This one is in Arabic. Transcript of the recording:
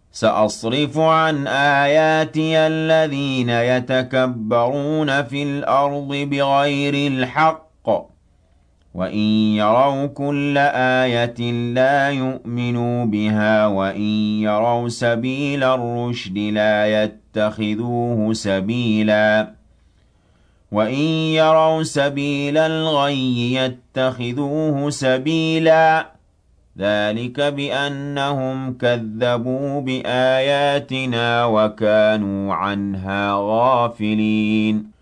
سأصرف عن آياتي الذين يتكبرون في الأرض بغير الحق وإن يروا كل آية لا يؤمنوا بها وإن يروا سبيل الرشد لا يتخذوه سبيلا وإن يروا سبيل الغي يتخذوه سبيلا ذلك بأنهم كذبوا بآياتنا وكانوا عنها غافلين